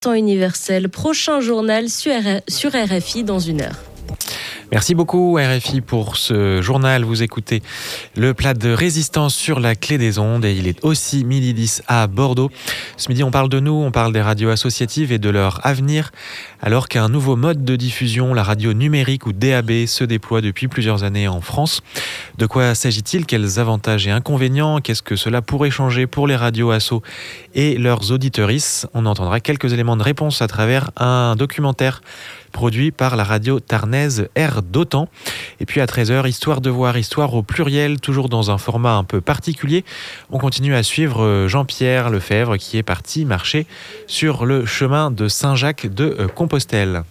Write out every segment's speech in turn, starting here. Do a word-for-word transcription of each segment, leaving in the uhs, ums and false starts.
Temps universel, prochain journal sur R F I dans une heure. Merci beaucoup R F I pour ce journal. Vous écoutez le plat de résistance sur la clé des ondes et il est aussi midi dix à Bordeaux. Ce midi, on parle de nous, on parle des radios associatives et de leur avenir. Alors qu'un nouveau mode de diffusion, la radio numérique ou D A B, se déploie depuis plusieurs années en France. De quoi s'agit-il ? Quels avantages et inconvénients ? Qu'est-ce que cela pourrait changer pour les radios asso et leurs auditorices ? On entendra quelques éléments de réponse à travers un documentaire produit par la radio tarnaise Air d'Autan. Et puis à treize heures, Histoire de voir, histoire au pluriel, toujours dans un format un peu particulier. On continue à suivre Jean-Pierre Lefebvre qui est parti marcher sur le chemin de Saint-Jacques de Compostelle.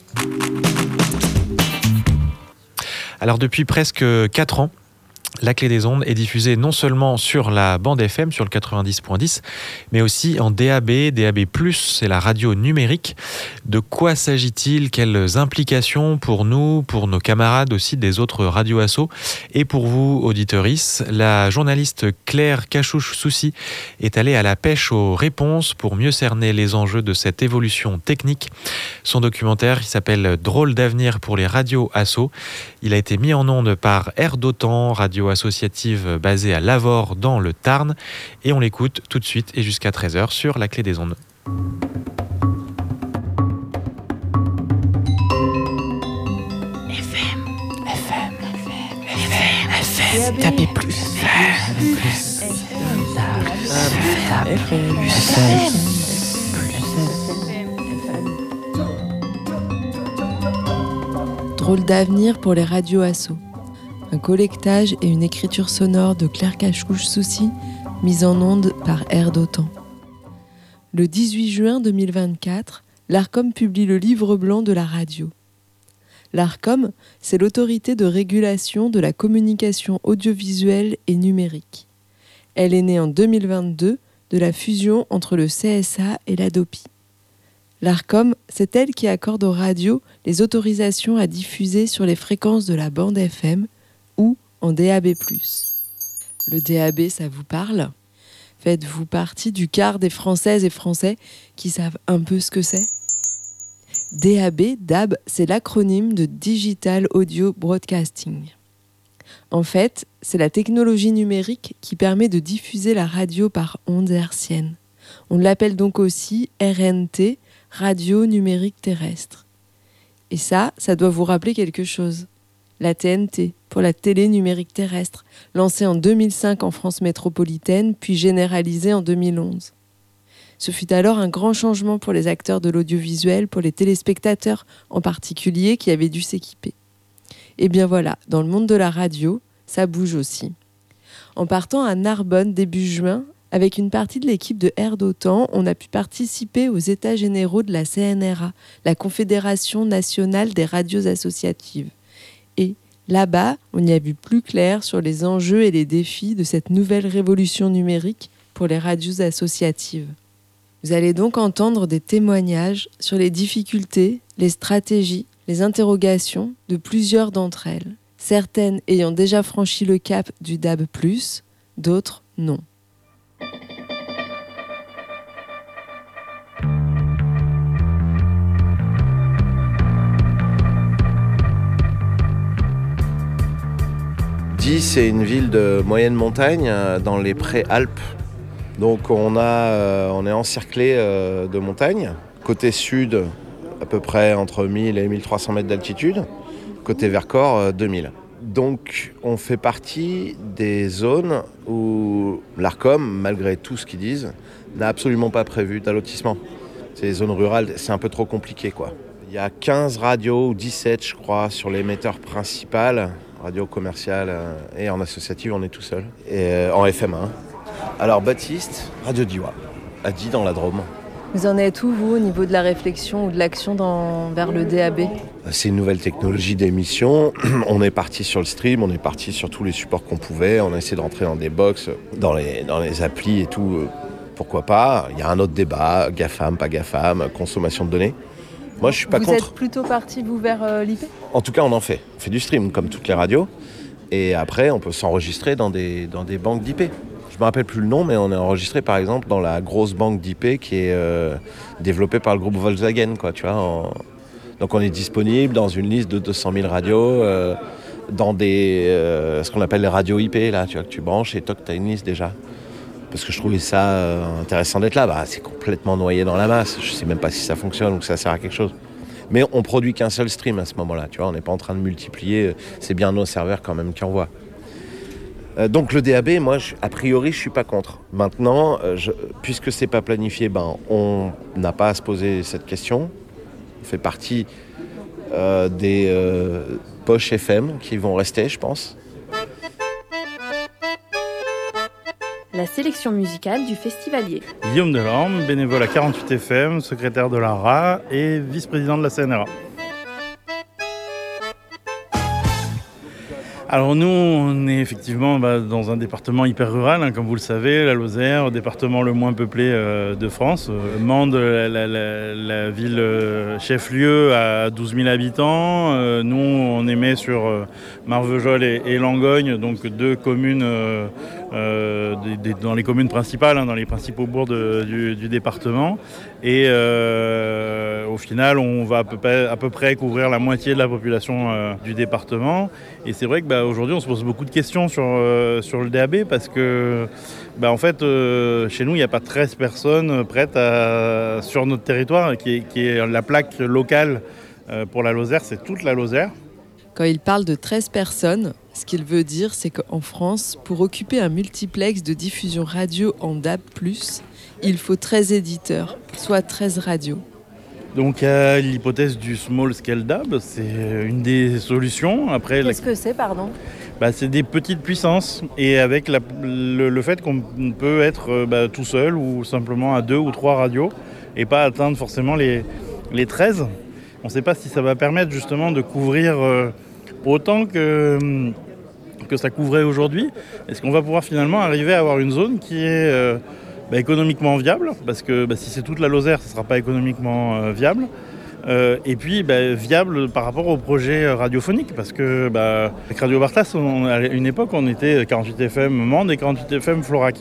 Alors depuis presque quatre ans, La Clé des Ondes est diffusée non seulement sur la bande F M, sur le quatre-vingt-dix virgule dix, mais aussi en D A B, D A B plus, c'est la radio numérique. De quoi s'agit-il ? Quelles implications pour nous, pour nos camarades aussi des autres radios asso et pour vous, auditeurices ? La journaliste Claire Cachouche-Soucy est allée à la pêche aux réponses pour mieux cerner les enjeux de cette évolution technique. Son documentaire, il s'appelle « Drôle d'avenir pour les radios asso ». Il a été mis en onde par Air d'Autan, radio associative basée à Lavore dans le Tarn. Et on l'écoute tout de suite et jusqu'à treize heures sur La Clé des Ondes. F M, F M, F M, F M, tapez plus. F M, F M. Drôle d'avenir pour les radios asso. Un collectage et une écriture sonore de Claire Cachouche-Soucy, mise en onde par Air d'Autan. Le dix-huit juin deux mille vingt-quatre, l'Arcom publie le livre blanc de la radio. L'Arcom, c'est l'autorité de régulation de la communication audiovisuelle et numérique. Elle est née en deux mille vingt-deux de la fusion entre le C S A et l'Hadopi. L'Arcom, c'est elle qui accorde aux radios les autorisations à diffuser sur les fréquences de la bande F M ou en D A B plus. Le D A B, ça vous parle ? Faites-vous partie du quart des Françaises et Français qui savent un peu ce que c'est ? D A B, D A B, c'est l'acronyme de Digital Audio Broadcasting. En fait, c'est la technologie numérique qui permet de diffuser la radio par ondes hertziennes. On l'appelle donc aussi R N T, radio numérique terrestre. Et ça, ça doit vous rappeler quelque chose. La T N T, pour la télé numérique terrestre, lancée en deux mille cinq en France métropolitaine, puis généralisée en deux mille onze. Ce fut alors un grand changement pour les acteurs de l'audiovisuel, pour les téléspectateurs en particulier, qui avaient dû s'équiper. Et bien voilà, dans le monde de la radio, ça bouge aussi. En partant à Narbonne début juin, avec une partie de l'équipe de Air d'Autan, on a pu participer aux États généraux de la C N R A, la Confédération nationale des radios associatives. Et là-bas, on y a vu plus clair sur les enjeux et les défis de cette nouvelle révolution numérique pour les radios associatives. Vous allez donc entendre des témoignages sur les difficultés, les stratégies, les interrogations de plusieurs d'entre elles, certaines ayant déjà franchi le cap du D A B plus, d'autres non. Die, c'est une ville de moyenne montagne dans les Préalpes. Donc on, a, euh, on est encerclé euh, de montagnes. Côté sud, à peu près entre mille et mille trois cents mètres d'altitude. Côté Vercors, euh, deux mille. Donc on fait partie des zones où l'Arcom, malgré tout ce qu'ils disent, n'a absolument pas prévu d'allotissement. C'est les zones rurales, c'est un peu trop compliqué, quoi. Il y a quinze radios, ou dix-sept je crois, sur l'émetteur principal, radio commerciale et en associative, on est tout seul. Et euh, en F M un. Alors Baptiste, Radio Diois, à Die dans la Drôme. Vous en êtes où, vous, au niveau de la réflexion ou de l'action dans, vers le D A B ? C'est une nouvelle technologie d'émission. On est parti sur le stream, on est parti sur tous les supports qu'on pouvait. On a essayé de rentrer dans des box, dans les, dans les applis et tout. Pourquoi pas ? Il y a un autre débat, GAFAM, pas GAFAM, consommation de données. Moi, je suis pas vous contre. Vous êtes plutôt parti, vous, vers euh, l'I P ? En tout cas, on en fait. On fait du stream, comme toutes les radios. Et après, on peut s'enregistrer dans des, dans des banques d'I P. me rappelle plus le nom, mais on est enregistré par exemple dans la grosse banque d'I P qui est euh, développée par le groupe Volkswagen, quoi, tu vois. En... Donc on est disponible dans une liste de deux cent mille radios, euh, dans des, euh, ce qu'on appelle les radios I P, là, tu vois, que tu branches et toc, tu as une liste déjà. Parce que je trouvais ça euh, intéressant d'être là. Bah, c'est complètement noyé dans la masse. Je sais même pas si ça fonctionne ou que ça sert à quelque chose. Mais on produit qu'un seul stream à ce moment-là, tu vois. On n'est pas en train de multiplier. C'est bien nos serveurs quand même qui envoient. Euh, donc le D A B, moi, je, a priori, je suis pas contre. Maintenant, euh, je, puisque c'est pas planifié, ben, on n'a pas à se poser cette question. On fait partie euh, des euh, poches F M qui vont rester, je pense. La sélection musicale du festivalier. Guillaume Delorme, bénévole à quarante-huit F M, secrétaire de l'A R A et vice-président de la C N R A. Alors nous, on est effectivement bah, dans un département hyper rural, hein, comme vous le savez, la Lozère, département le moins peuplé euh, de France. Euh, Mende, la, la, la, la ville euh, chef-lieu, à douze mille habitants. Euh, nous, on émet sur euh, Marvejols et, et Langogne, donc deux communes, euh, euh, des, des, dans les communes principales, hein, dans les principaux bourgs de, du, du département. Et euh, au final, on va à peu, près, à peu près couvrir la moitié de la population euh, du département. Et c'est vrai que bah, aujourd'hui, on se pose beaucoup de questions sur, euh, sur le D A B parce que, bah, en fait, euh, chez nous, il n'y a pas treize personnes prêtes à, sur notre territoire, qui est, qui est la plaque locale euh, pour la Lozère, c'est toute la Lozère. Quand il parle de treize personnes, ce qu'il veut dire, c'est qu'en France, pour occuper un multiplex de diffusion radio en D A B plus, il faut treize éditeurs, soit treize radios. Donc il y a l'hypothèse du small scale D A B, c'est une des solutions. Après, Qu'est-ce la... que c'est, pardon ? bah, c'est des petites puissances et avec la, le, le fait qu'on peut être bah, tout seul ou simplement à deux ou trois radios et pas atteindre forcément les, les treize. On ne sait pas si ça va permettre justement de couvrir euh, autant que, que ça couvrait aujourd'hui. Est-ce qu'on va pouvoir finalement arriver à avoir une zone qui est... Euh, Bah, économiquement viable, parce que bah, si c'est toute la Lozère, ça ne sera pas économiquement euh, viable. Euh, et puis bah, viable par rapport au projet radiophonique, parce que bah, avec Radio Bartas, on, à une époque, on était quarante-huit F M Mende et quarante-huit F M Florac.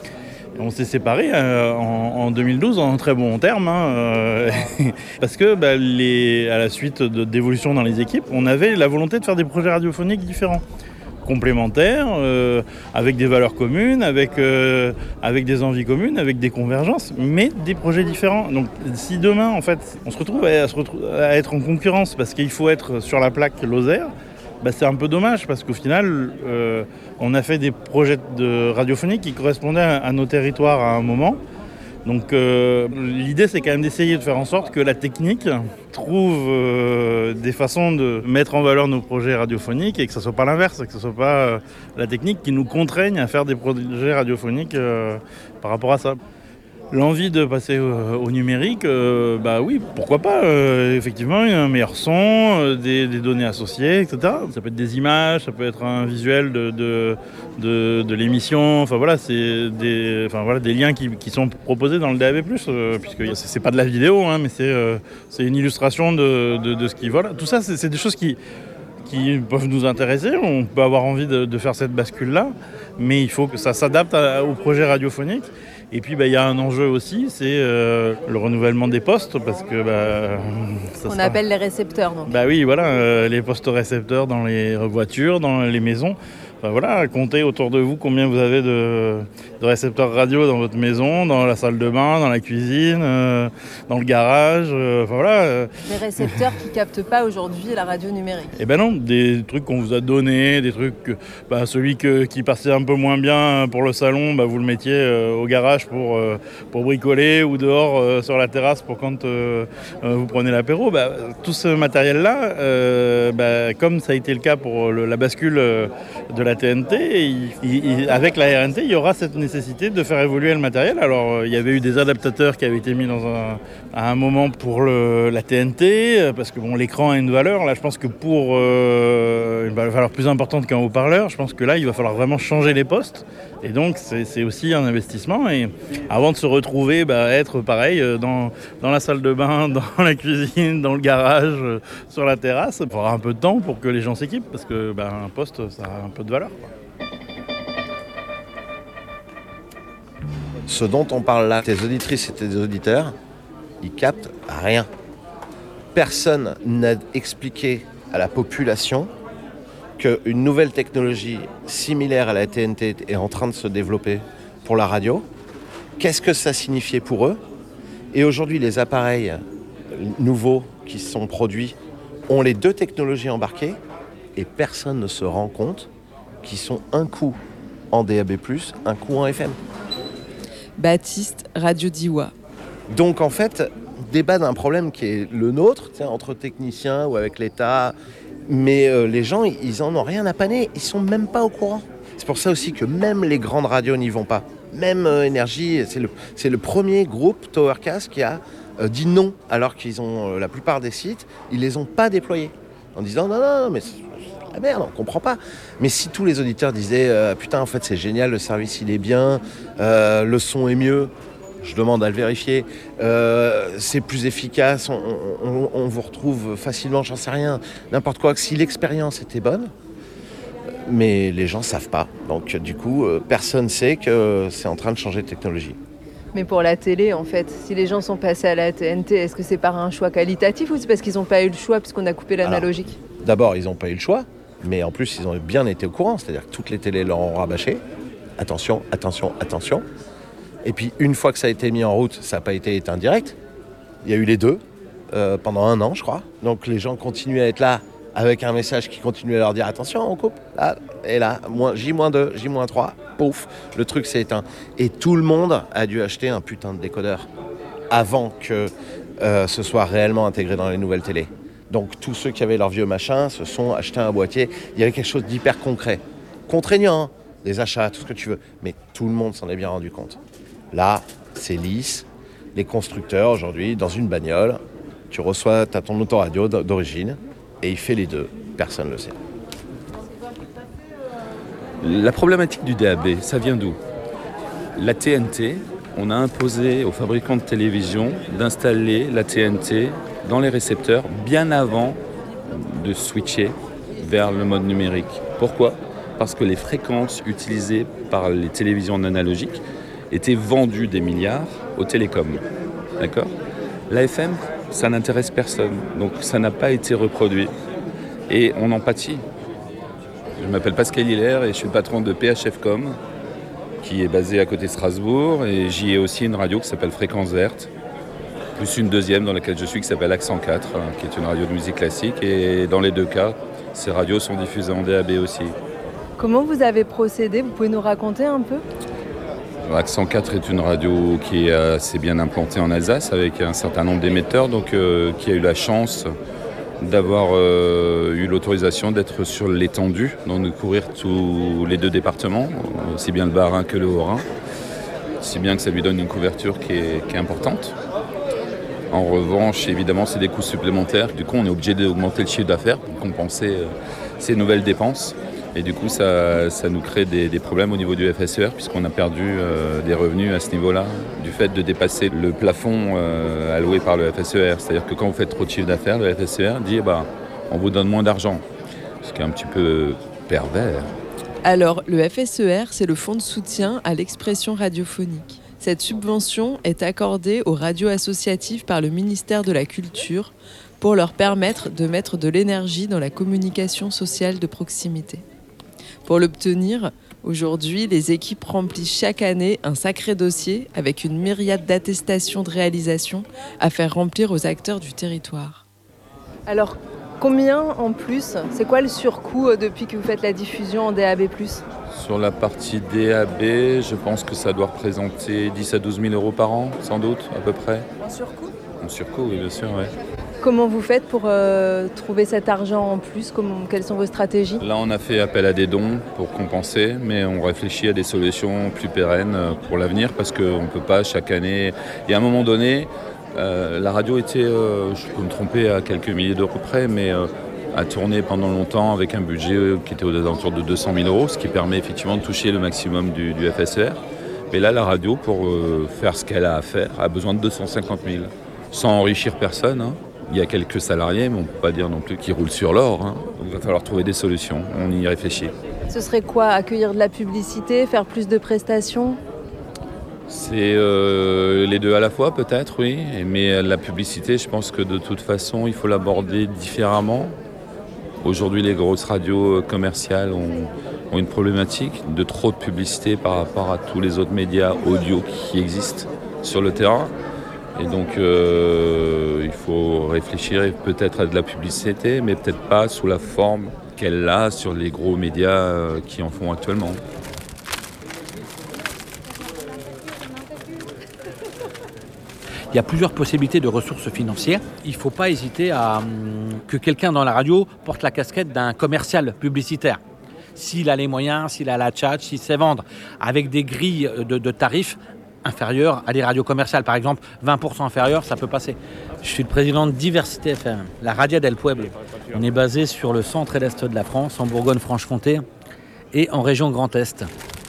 Et on s'est séparés euh, en, en deux mille douze en très bons termes, hein, euh, parce que bah, les, à la suite de, d'évolution dans les équipes, on avait la volonté de faire des projets radiophoniques différents, complémentaires, euh, avec des valeurs communes, avec, euh, avec des envies communes, avec des convergences, mais des projets différents. Donc si demain, en fait, on se retrouve à, se retrouve à être en concurrence parce qu'il faut être sur la plaque Lozère, bah, c'est un peu dommage parce qu'au final, euh, on a fait des projets de radiophonique qui correspondaient à, à nos territoires à un moment. Donc euh, l'idée, c'est quand même d'essayer de faire en sorte que la technique trouve euh, des façons de mettre en valeur nos projets radiophoniques et que ce ne soit pas l'inverse, que ce ne soit pas euh, la technique qui nous contraigne à faire des projets radiophoniques euh, par rapport à ça. L'envie de passer au, au numérique, euh, bah oui, pourquoi pas, euh, effectivement, un meilleur son, euh, des, des données associées, et cetera. Ça peut être des images, ça peut être un visuel de, de, de, de l'émission, enfin voilà, c'est des, enfin, voilà, des liens qui, qui sont proposés dans le D A B plus, euh, puisque c'est, c'est pas de la vidéo, hein, mais c'est, euh, c'est une illustration de, de, de ce qui... Voilà, tout ça, c'est, c'est des choses qui... qui peuvent nous intéresser, on peut avoir envie de, de faire cette bascule-là, mais il faut que ça s'adapte à, au projet radiophonique. Et puis, bah, y a un enjeu aussi, c'est euh, le renouvellement des postes, parce que... Bah, ça On sera... appelle les récepteurs, donc. Bah oui, voilà, euh, les postes récepteurs dans les voitures, dans les maisons. Enfin, voilà, comptez autour de vous combien vous avez de, de récepteurs radio dans votre maison, dans la salle de bain, dans la cuisine, euh, dans le garage, euh, enfin voilà. Euh. Des récepteurs qui captent pas aujourd'hui la radio numérique. Eh ben non, des trucs qu'on vous a donnés, des trucs, que, bah, celui que, qui passait un peu moins bien pour le salon, bah, vous le mettiez euh, au garage pour, euh, pour bricoler ou dehors euh, sur la terrasse pour quand euh, euh, vous prenez l'apéro. Bah, tout ce matériel-là, euh, bah, comme ça a été le cas pour le, la bascule euh, de la T N T, il, il, avec la R N T, il y aura cette nécessité de faire évoluer le matériel. Alors, euh, il y avait eu des adaptateurs qui avaient été mis dans un, à un moment pour le, la T N T, parce que bon, l'écran a une valeur. Là, je pense que pour euh, une valeur plus importante qu'un haut-parleur, je pense que là, il va falloir vraiment changer les postes. Et donc, c'est, c'est aussi un investissement. Et avant de se retrouver, bah, être pareil dans, dans la salle de bain, dans la cuisine, dans le garage, sur la terrasse, il faudra un peu de temps pour que les gens s'équipent, parce que bah, un poste, ça a un peu de valeur, quoi. Ce dont on parle là, tes auditrices et tes auditeurs, ils captent rien. Personne n'a expliqué à la population qu'une nouvelle technologie similaire à la T N T est en train de se développer pour la radio. Qu'est-ce que ça signifiait pour eux ? Et aujourd'hui, les appareils nouveaux qui sont produits ont les deux technologies embarquées et personne ne se rend compte qu'ils sont un coup en D A B plus, un coup en F M. Baptiste, Radio Diois. Donc en fait, débat d'un problème qui est le nôtre, entre techniciens ou avec l'État, mais euh, les gens, ils en ont rien à paner, ils sont même pas au courant. C'est pour ça aussi que même les grandes radios n'y vont pas. Même euh, Énergie, c'est le, c'est le premier groupe, Towercast, qui a euh, dit non, alors qu'ils ont euh, la plupart des sites, ils les ont pas déployés. En disant non, non, non, mais c'est la merde, on comprend pas. Mais si tous les auditeurs disaient euh, putain, en fait, c'est génial, le service, il est bien, euh, le son est mieux, je demande à le vérifier, euh, c'est plus efficace, on, on, on vous retrouve facilement, j'en sais rien, n'importe quoi, si l'expérience était bonne, mais les gens savent pas. Donc du coup, euh, personne sait que c'est en train de changer de technologie. Mais pour la télé, en fait, si les gens sont passés à la T N T, est-ce que c'est par un choix qualitatif ou c'est parce qu'ils n'ont pas eu le choix puisqu'on a coupé l'analogique ? Alors, d'abord, ils n'ont pas eu le choix, mais en plus, ils ont bien été au courant, c'est-à-dire que toutes les télés leur ont rabâché. Attention, attention, attention. Et puis, une fois que ça a été mis en route, ça n'a pas été éteint direct. Il y a eu les deux, euh, pendant un an, je crois. Donc, les gens continuaient à être là avec un message qui continuait à leur dire « Attention, on coupe !» Là, et là, J deux, J trois, pouf, le truc s'est éteint. Et tout le monde a dû acheter un putain de décodeur avant que euh, ce soit réellement intégré dans les nouvelles télés. Donc, tous ceux qui avaient leur vieux machin se sont achetés un boîtier. Il y avait quelque chose d'hyper concret. Contraignant, hein, des achats, tout ce que tu veux. Mais tout le monde s'en est bien rendu compte. Là, c'est lisse. Les constructeurs, aujourd'hui, dans une bagnole, tu reçois, tu as ton autoradio d'origine, et il fait les deux. Personne ne le sait. La problématique du D A B, ça vient d'où ? La T N T, on a imposé aux fabricants de télévision d'installer la T N T dans les récepteurs bien avant de switcher vers le mode numérique. Pourquoi ? Parce que les fréquences utilisées par les télévisions analogiques étaient vendues des milliards aux télécoms. D'accord ? L'A F M, ça n'intéresse personne, donc ça n'a pas été reproduit. Et on en pâtit. Je m'appelle Pascal Hilaire et je suis le patron de P H F Com, qui est basé à côté de Strasbourg, et j'y ai aussi une radio qui s'appelle Fréquence Verte, plus une deuxième dans laquelle je suis qui s'appelle Accent quatre, qui est une radio de musique classique, et dans les deux cas, ces radios sont diffusées en D A B aussi. Comment vous avez procédé ? Vous pouvez nous raconter un peu ? Accent quatre est une radio qui est assez bien implantée en Alsace avec un certain nombre d'émetteurs, donc euh, qui a eu la chance d'avoir euh, eu l'autorisation d'être sur l'étendue, donc de couvrir tous les deux départements, aussi bien le Bas-Rhin que le Haut-Rhin, si bien que ça lui donne une couverture qui est, qui est importante. En revanche, évidemment, c'est des coûts supplémentaires. Du coup, on est obligé d'augmenter le chiffre d'affaires pour compenser euh, ces nouvelles dépenses. Et du coup, ça, ça nous crée des, des problèmes au niveau du F S E R, puisqu'on a perdu euh, des revenus à ce niveau-là, du fait de dépasser le plafond euh, alloué par le F S E R. C'est-à-dire que quand vous faites trop de chiffre d'affaires, le F S E R dit bah, on vous donne moins d'argent, ce qui est un petit peu pervers. Alors, le F S E R, c'est le fonds de soutien à l'expression radiophonique. Cette subvention est accordée aux radios associatives par le ministère de la Culture pour leur permettre de mettre de l'énergie dans la communication sociale de proximité. Pour l'obtenir, aujourd'hui, les équipes remplissent chaque année un sacré dossier avec une myriade d'attestations de réalisation à faire remplir aux acteurs du territoire. Alors, combien en plus ? C'est quoi le surcoût depuis que vous faites la diffusion en D A B plus ? Sur la partie D A B, je pense que ça doit représenter dix à douze mille euros par an, sans doute, à peu près. En surcoût ? En surcoût, oui, bien sûr, oui. Comment vous faites pour euh, trouver cet argent en plus ? Comment, quelles sont vos stratégies ? Là, on a fait appel à des dons pour compenser, mais on réfléchit à des solutions plus pérennes pour l'avenir parce qu'on ne peut pas chaque année... Et à un moment donné, euh, la radio était, euh, je peux me tromper à quelques milliers d'euros près, mais euh, a tourné pendant longtemps avec un budget qui était aux alentours de deux cent mille euros, ce qui permet effectivement de toucher le maximum du, du F S E R. Mais là, la radio, pour euh, faire ce qu'elle a à faire, a besoin de deux cent cinquante mille, sans enrichir personne, hein. Il y a quelques salariés, mais on ne peut pas dire non plus qu'ils roulent sur l'or. Hein. Donc il va falloir trouver des solutions, on y réfléchit. Ce serait quoi ? Accueillir de la publicité, faire plus de prestations ? C'est euh, les deux à la fois peut-être, oui. Mais la publicité, je pense que de toute façon, il faut l'aborder différemment. Aujourd'hui, les grosses radios commerciales ont, ont une problématique de trop de publicité par rapport à tous les autres médias audio qui existent sur le terrain. Et donc, euh, il faut réfléchir peut-être à de la publicité, mais peut-être pas sous la forme qu'elle a sur les gros médias euh, qui en font actuellement. Il y a plusieurs possibilités de ressources financières. Il ne faut pas hésiter à hum, que quelqu'un dans la radio porte la casquette d'un commercial publicitaire. S'il a les moyens, s'il a la tchatch, s'il sait vendre avec des grilles de, de tarifs inférieures à des radios commerciales. Par exemple, vingt pour cent inférieures, ça peut passer. Je suis le président de Diversité F M, la Radio del Pueblo. On est basé sur le centre et l'est de la France, en Bourgogne-Franche-Comté et en région Grand Est.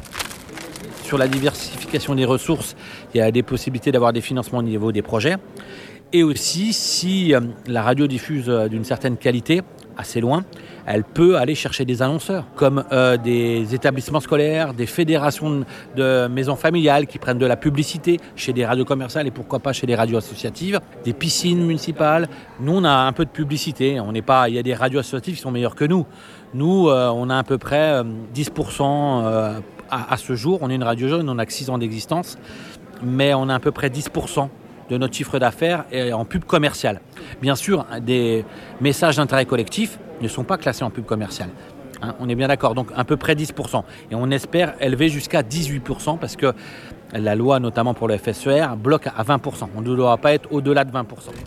Sur la diversification des ressources, il y a des possibilités d'avoir des financements au niveau des projets. Et aussi, si la radio diffuse d'une certaine qualité, assez loin, elle peut aller chercher des annonceurs, comme euh, des établissements scolaires, des fédérations de maisons familiales qui prennent de la publicité chez des radios commerciales et pourquoi pas chez des radios associatives, des piscines municipales. Nous, on a un peu de publicité. On n'est pas, il y a des radios associatives qui sont meilleures que nous. Nous, euh, on a à peu près euh, dix pour cent euh, à, à ce jour. On est une radio jeune, on n'a que six ans d'existence, mais on a à peu près dix pour cent de notre chiffre d'affaires en pub commerciale. Bien sûr, des messages d'intérêt collectif ne sont pas classés en pub commerciale. Hein, on est bien d'accord, donc à peu près dix pour cent. Et on espère élever jusqu'à dix-huit pour cent parce que la loi, notamment pour le F S E R, bloque à vingt pour cent. On ne doit pas être au-delà de vingt pour cent.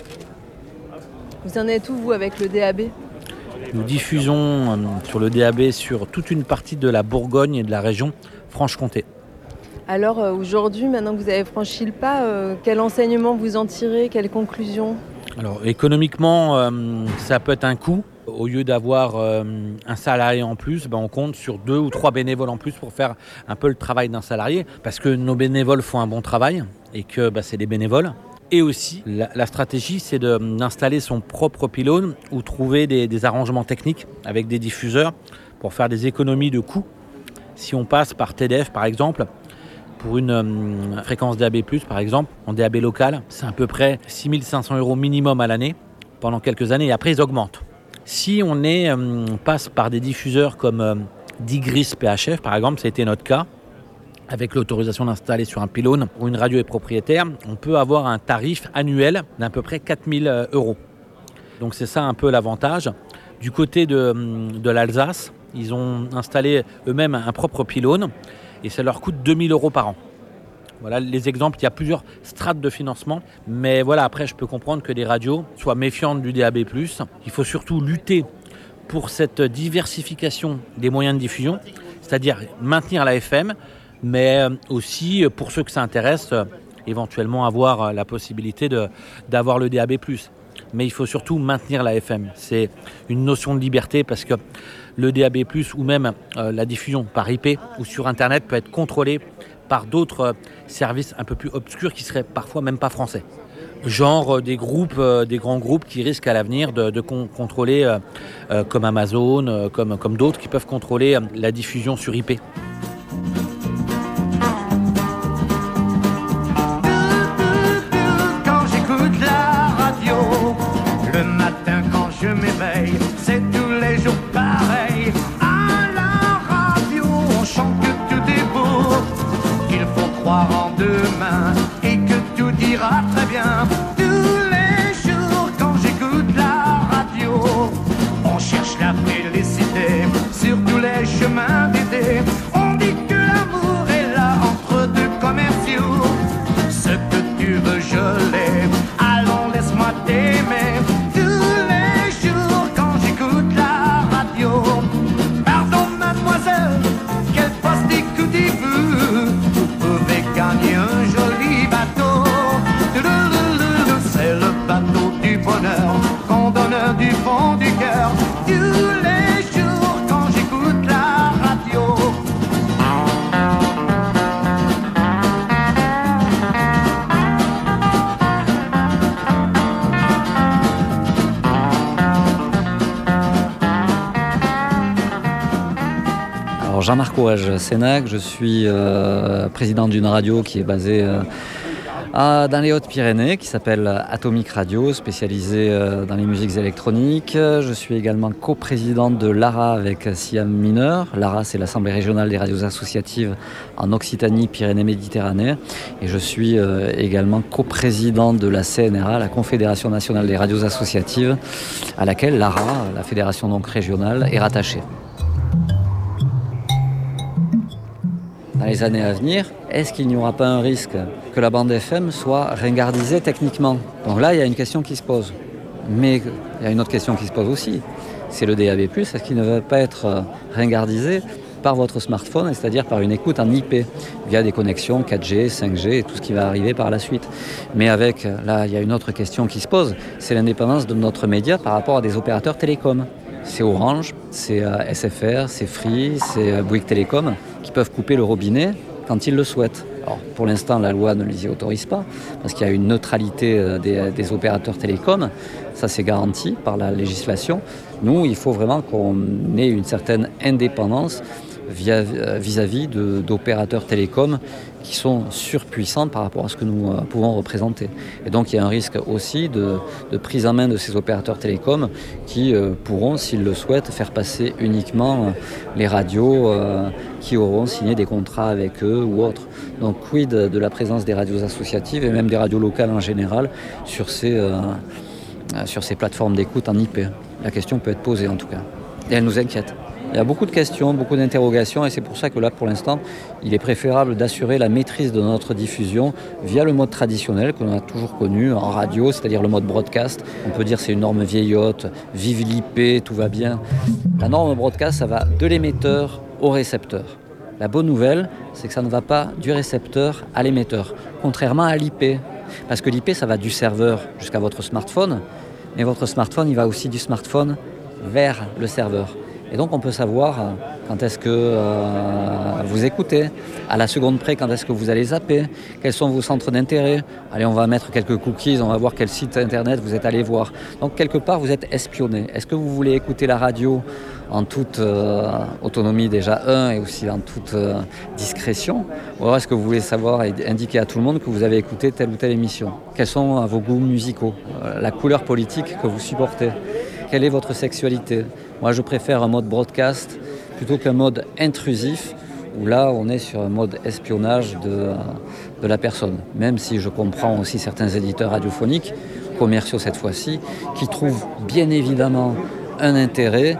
Vous en êtes où, vous, avec le D A B ? Nous diffusons euh, sur le D A B sur toute une partie de la Bourgogne et de la région Franche-Comté. Alors euh, aujourd'hui, maintenant que vous avez franchi le pas, euh, quel enseignement vous en tirez ? Quelles conclusions ? Alors économiquement, euh, ça peut être un coût. Au lieu d'avoir euh, un salarié en plus, ben, on compte sur deux ou trois bénévoles en plus pour faire un peu le travail d'un salarié. Parce que nos bénévoles font un bon travail et que ben, c'est des bénévoles. Et aussi, la, la stratégie, c'est de, d'installer son propre pylône ou trouver des, des arrangements techniques avec des diffuseurs pour faire des économies de coûts. Si on passe par T D F, par exemple, pour une euh, fréquence D A B plus, par exemple, en D A B local, c'est à peu près six mille cinq cents euros minimum à l'année pendant quelques années et après ils augmentent. Si on est, euh, passe par des diffuseurs comme euh, Digris P H F, par exemple, ça a été notre cas, avec l'autorisation d'installer sur un pylône où une radio est propriétaire, on peut avoir un tarif annuel d'à peu près quatre mille euros. Donc c'est ça un peu l'avantage. Du côté de, de l'Alsace, ils ont installé eux-mêmes un propre pylône et ça leur coûte deux mille euros par an. Voilà les exemples, il y a plusieurs strates de financement, mais voilà, après je peux comprendre que les radios soient méfiantes du D A B plus. Il faut surtout lutter pour cette diversification des moyens de diffusion, c'est-à-dire maintenir la F M, mais aussi pour ceux que ça intéresse, éventuellement avoir la possibilité de, d'avoir le D A B plus. Mais il faut surtout maintenir la F M. C'est une notion de liberté parce que le D A B plus, ou même euh, la diffusion par I P ou sur Internet peut être contrôlée par d'autres euh, services un peu plus obscurs qui seraient parfois même pas français. Genre euh, des groupes, euh, des grands groupes qui risquent à l'avenir de, de con- contrôler, euh, euh, comme Amazon, euh, comme, comme d'autres qui peuvent contrôler euh, la diffusion sur I P. Quand j'écoute la radio, le matin quand je m'éveille, c'est tous les jours pareil. À la radio, on chante que tout est beau, qu'il faut croire en demain et que tout ira très bien. Tous les jours quand j'écoute la radio, on cherche la félicité sur tous les chemins d'été. On dit que l'amour est là entre deux commerciaux. Ce que tu veux, je l'ai. Allons, laisse-moi t'aimer. Tous les jours quand j'écoute la radio. Pardon, mademoiselle, quel poste écoutez-vous? Vous pouvez gagner un joli bateau. C'est le bateau du bonheur qu'on donne du fond du cœur. Tous les jours quand j'écoute la radio. Alors Alors Jean-Marc Courage-Sénac, je suis euh, président d'une radio qui est basée euh, à, dans les Hautes-Pyrénées, qui s'appelle Atomic Radio, spécialisée euh, dans les musiques électroniques. Je suis également coprésident de l'A R A avec Siam Mineur. L'A R A, c'est l'Assemblée régionale des radios associatives en Occitanie, Pyrénées-Méditerranée. Et je suis euh, également coprésident de la C N R A, la Confédération nationale des radios associatives, à laquelle l'A R A, la fédération donc régionale, est rattachée. Dans les années à venir, est-ce qu'il n'y aura pas un risque que la bande F M soit ringardisée techniquement ? Donc là, il y a une question qui se pose. Mais il y a une autre question qui se pose aussi. C'est le D A B plus, est-ce qu'il ne va pas être ringardisé par votre smartphone, c'est-à-dire par une écoute en I P, via des connexions quatre G, cinq G et tout ce qui va arriver par la suite. Mais avec, là, il y a une autre question qui se pose, c'est l'indépendance de notre média par rapport à des opérateurs télécoms. C'est Orange, c'est S F R, c'est Free, c'est Bouygues Télécom qui peuvent couper le robinet quand ils le souhaitent. Alors, pour l'instant, la loi ne les y autorise pas parce qu'il y a une neutralité des, des opérateurs télécoms. Ça, c'est garanti par la législation. Nous, il faut vraiment qu'on ait une certaine indépendance via, vis-à-vis de, d'opérateurs télécoms qui sont surpuissants par rapport à ce que nous euh, pouvons représenter. Et donc il y a un risque aussi de, de prise en main de ces opérateurs télécoms qui euh, pourront, s'ils le souhaitent, faire passer uniquement euh, les radios euh, qui auront signé des contrats avec eux ou autres. Donc quid de la présence des radios associatives et même des radios locales en général sur ces, euh, sur ces plateformes d'écoute en I P. La question peut être posée en tout cas. Et elle nous inquiète. Il y a beaucoup de questions, beaucoup d'interrogations et c'est pour ça que là, pour l'instant, il est préférable d'assurer la maîtrise de notre diffusion via le mode traditionnel que l'on a toujours connu en radio, c'est-à-dire le mode broadcast. On peut dire que c'est une norme vieillotte, vive l'I P, tout va bien. La norme broadcast, ça va de l'émetteur au récepteur. La bonne nouvelle, c'est que ça ne va pas du récepteur à l'émetteur, contrairement à l'I P. Parce que l'I P, ça va du serveur jusqu'à votre smartphone, mais votre smartphone, il va aussi du smartphone vers le serveur. Et donc on peut savoir quand est-ce que euh, vous écoutez, à la seconde près quand est-ce que vous allez zapper, quels sont vos centres d'intérêt. Allez, on va mettre quelques cookies, on va voir quel site internet vous êtes allé voir. Donc quelque part vous êtes espionné. Est-ce que vous voulez écouter la radio en toute euh, autonomie déjà un et aussi en toute euh, discrétion, ou alors est-ce que vous voulez savoir et indiquer à tout le monde que vous avez écouté telle ou telle émission? Quels sont euh, vos goûts musicaux, euh, la couleur politique que vous supportez? Quelle est votre sexualité? Moi, je préfère un mode broadcast plutôt qu'un mode intrusif, où là, on est sur un mode espionnage de, de la personne. Même si je comprends aussi certains éditeurs radiophoniques, commerciaux cette fois-ci, qui trouvent bien évidemment un intérêt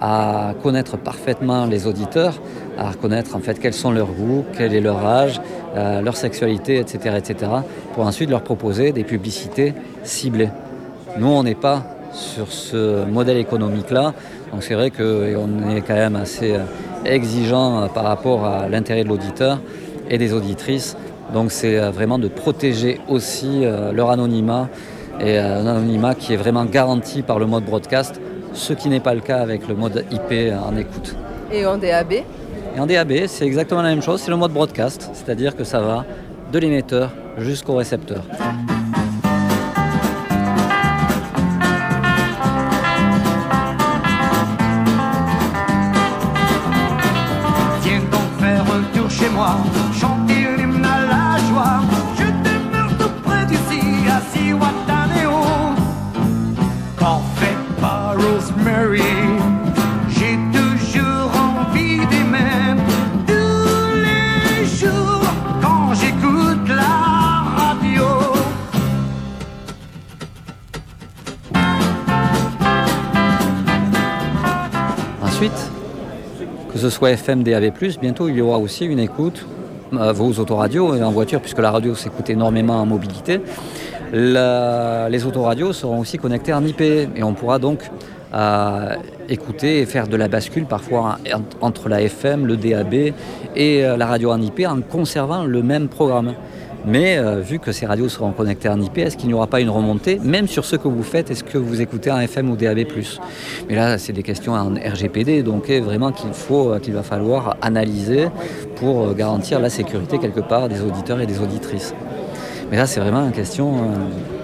à connaître parfaitement les auditeurs, à reconnaître en fait quels sont leurs goûts, quel est leur âge, euh, leur sexualité, et cetera, et cetera, pour ensuite leur proposer des publicités ciblées. Nous, on n'est pas sur ce modèle économique-là. Donc c'est vrai qu'on est quand même assez exigeant par rapport à l'intérêt de l'auditeur et des auditrices. Donc c'est vraiment de protéger aussi leur anonymat, et un anonymat qui est vraiment garanti par le mode broadcast, ce qui n'est pas le cas avec le mode I P en écoute. Et en D A B ? Et en D A B, c'est exactement la même chose, c'est le mode broadcast, c'est-à-dire que ça va de l'émetteur jusqu'au récepteur. Chez moi, chanter l'hymne à la joie. Je demeure tout près d'ici, assis Wataneo. T'en fais pas, Rosemary. J'ai toujours envie d'aimer tous les jours quand j'écoute la radio. Ensuite, que ce soit F M, D A B plus, bientôt il y aura aussi une écoute à vos autoradios et en voiture, puisque la radio s'écoute énormément en mobilité. La, les autoradios seront aussi connectées en I P et on pourra donc euh, écouter et faire de la bascule parfois entre la F M, le D A B et la radio en I P en conservant le même programme. Mais euh, vu que ces radios seront connectées en I P, est-ce qu'il n'y aura pas une remontée, même sur ce que vous faites, est-ce que vous écoutez en F M ou D A B plus? Mais là, c'est des questions en R G P D, donc vraiment qu'il faut, qu'il va falloir analyser pour garantir la sécurité quelque part des auditeurs et des auditrices. Mais là, c'est vraiment une question, euh,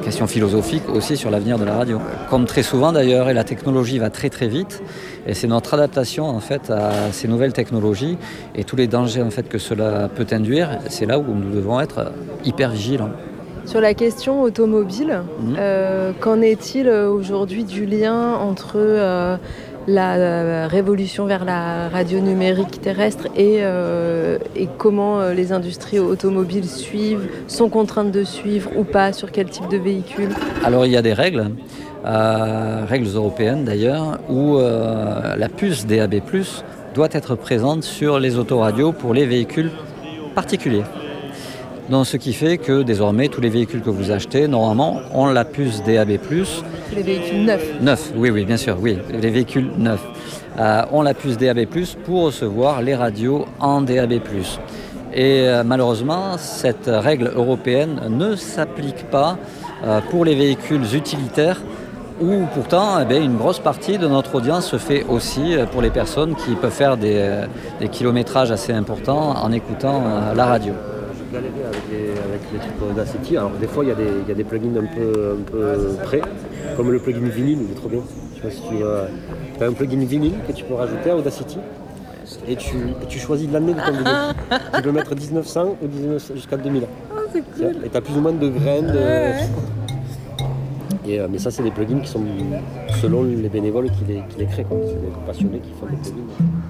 question philosophique aussi sur l'avenir de la radio. Comme très souvent d'ailleurs, et la technologie va très très vite, et c'est notre adaptation en fait à ces nouvelles technologies et tous les dangers en fait que cela peut induire, c'est là où nous devons être hyper vigilants. Sur la question automobile, Mmh. euh, qu'en est-il aujourd'hui du lien entre euh, la euh, révolution vers la radio numérique terrestre et, euh, et comment euh, les industries automobiles suivent, sont contraintes de suivre ou pas, sur quel type de véhicule? Alors il y a des règles, euh, règles européennes d'ailleurs, où euh, la puce D A B plus, doit être présente sur les autoradios pour les véhicules particuliers. Donc, ce qui fait que désormais, tous les véhicules que vous achetez, normalement, ont la puce D A B plus. Les véhicules neufs. Neufs, oui, oui, bien sûr, oui. Les véhicules neufs euh, ont la puce D A B plus pour recevoir les radios en D A B plus. Et euh, malheureusement, cette règle européenne ne s'applique pas euh, pour les véhicules utilitaires où pourtant eh bien, une grosse partie de notre audience se fait aussi pour les personnes qui peuvent faire des, euh, des kilométrages assez importants en écoutant euh, la radio. Galérer avec les, avec les trucs d'Audacity. Alors des fois il y, a des, il y a des plugins un peu, un peu prêts, comme le plugin vinyle, il est trop bien. Je sais pas si tu euh, as un plugin vinyle que tu peux rajouter à Audacity et tu, et tu choisis l'année de ton vinyle. Tu peux mettre dix-neuf cents ou dix-neuf jusqu'à deux mille. Oh, c'est cool. Et tu as plus ou moins de graines. De... Ouais. Et, euh, mais ça c'est des plugins qui sont selon les bénévoles qui les, qui les créent. Quoi. C'est des passionnés qui font des plugins.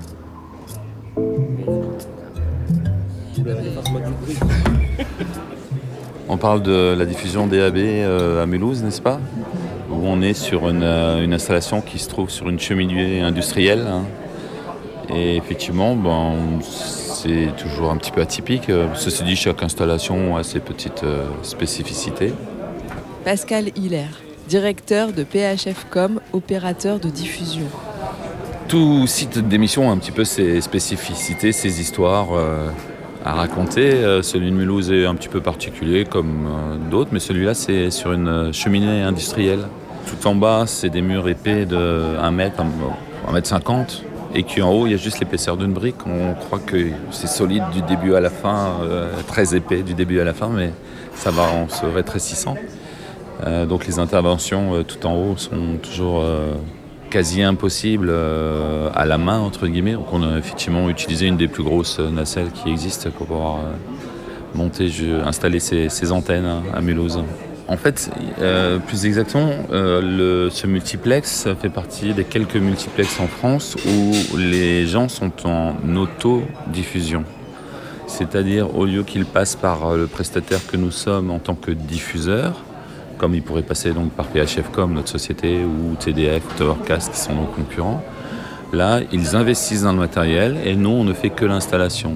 On parle de la diffusion D A B à Mulhouse, n'est-ce pas? Où on est sur une, une installation qui se trouve sur une cheminée industrielle. Hein. Et effectivement, ben, c'est toujours un petit peu atypique. Ceci dit, chaque installation a ses petites spécificités. Pascal Hiller, directeur de P H F Com, opérateur de diffusion. Tout site d'émission a un petit peu ses spécificités, ses histoires euh, à raconter. Euh, celui de Mulhouse est un petit peu particulier comme euh, d'autres, mais celui-là c'est sur une cheminée industrielle. Tout en bas, c'est des murs épais de un mètre, un mètre cinquante, et qu'en haut, il y a juste l'épaisseur d'une brique. On croit que c'est solide du début à la fin, euh, très épais du début à la fin, mais ça va en se rétrécissant. Euh, donc les interventions euh, tout en haut sont toujours... Euh, quasi impossible euh, à la main, entre guillemets. Donc on a effectivement utilisé une des plus grosses nacelles qui existent pour pouvoir euh, monter, je, installer ces, ces antennes à Mulhouse. En fait, euh, plus exactement, euh, le, ce multiplex fait partie des quelques multiplex en France où les gens sont en autodiffusion. C'est-à-dire, au lieu qu'ils passent par le prestataire que nous sommes en tant que diffuseur, comme ils pourraient passer donc par P H F Com, notre société, ou T D F, ou Towercast, qui sont nos concurrents. Là, ils investissent dans le matériel et nous, on ne fait que l'installation.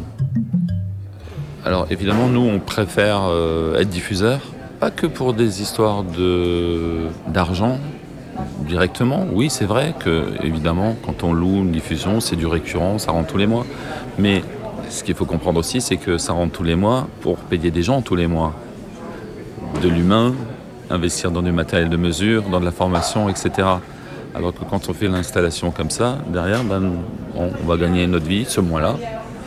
Alors évidemment, nous, on préfère euh, être diffuseur, pas que pour des histoires de, d'argent directement. Oui, c'est vrai que, évidemment, quand on loue une diffusion, c'est du récurrent, ça rentre tous les mois. Mais ce qu'il faut comprendre aussi, c'est que ça rentre tous les mois pour payer des gens tous les mois. De l'humain, investir dans du matériel de mesure, dans de la formation, et cetera. Alors que quand on fait l'installation comme ça, derrière, ben, on, on va gagner notre vie ce mois-là.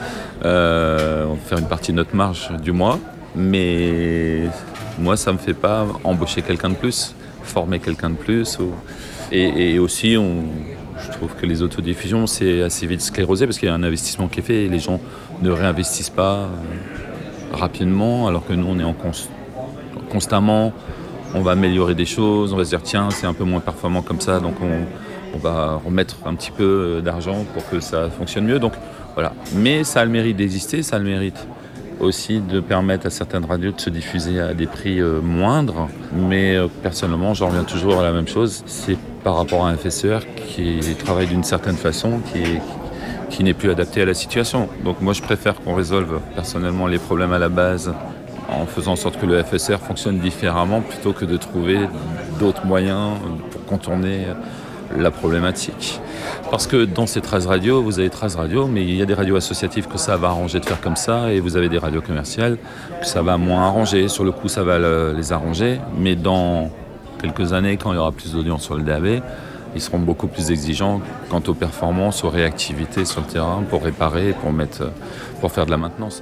Euh, on va faire une partie de notre marge du mois, mais moi, ça ne me fait pas embaucher quelqu'un de plus, former quelqu'un de plus. Ou... Et, et aussi, on, je trouve que les autodiffusions, c'est assez vite sclérosé parce qu'il y a un investissement qui est fait et les gens ne réinvestissent pas euh, rapidement, alors que nous, on est en const... constamment... On va améliorer des choses, on va se dire tiens c'est un peu moins performant comme ça, donc on, on va remettre un petit peu d'argent pour que ça fonctionne mieux. Donc voilà. Mais ça a le mérite d'exister, ça a le mérite aussi de permettre à certaines radios de se diffuser à des prix euh, moindres. Mais euh, personnellement, j'en reviens toujours à la même chose, c'est par rapport à un F S E R qui travaille d'une certaine façon, qui, est, qui n'est plus adapté à la situation. Donc moi je préfère qu'on résolve personnellement les problèmes à la base en faisant en sorte que le F S R fonctionne différemment plutôt que de trouver d'autres moyens pour contourner la problématique. Parce que dans ces treize radios, vous avez treize radios, mais il y a des radios associatives que ça va arranger de faire comme ça, et vous avez des radios commerciales que ça va moins arranger. Sur le coup, ça va le, les arranger, mais dans quelques années, quand il y aura plus d'audience sur le D A B, ils seront beaucoup plus exigeants quant aux performances, aux réactivités sur le terrain pour réparer, pour, mettre, pour faire de la maintenance.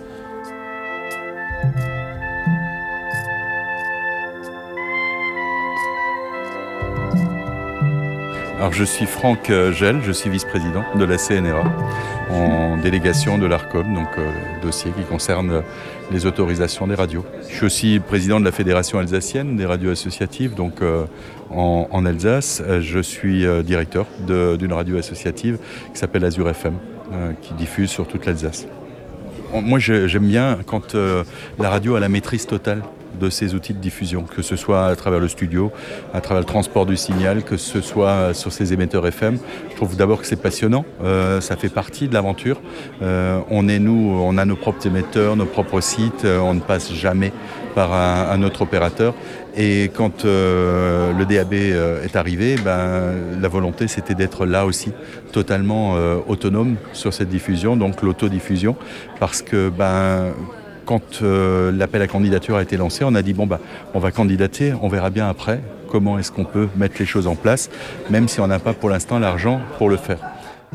Alors je suis Franck Gel, je suis vice-président de la C N R A en délégation de l'ARCOM, donc euh, dossier qui concerne les autorisations des radios. Je suis aussi président de la Fédération alsacienne des radios associatives, donc euh, en, en Alsace. Je suis euh, directeur de, d'une radio associative qui s'appelle Azur F M, euh, qui diffuse sur toute l'Alsace. Moi je, j'aime bien quand euh, la radio a la maîtrise totale de ces outils de diffusion, que ce soit à travers le studio, à travers le transport du signal, que ce soit sur ces émetteurs F M. Je trouve d'abord que c'est passionnant, euh, ça fait partie de l'aventure. Euh, on est nous, on a nos propres émetteurs, nos propres sites, euh, on ne passe jamais par un, un autre opérateur. Et quand euh, le D A B euh, est arrivé, ben, la volonté c'était d'être là aussi totalement euh, autonome sur cette diffusion, donc l'autodiffusion, parce que ben, quand euh, l'appel à candidature a été lancé, on a dit bon bah on va candidater, on verra bien après comment est-ce qu'on peut mettre les choses en place, même si on n'a pas pour l'instant l'argent pour le faire.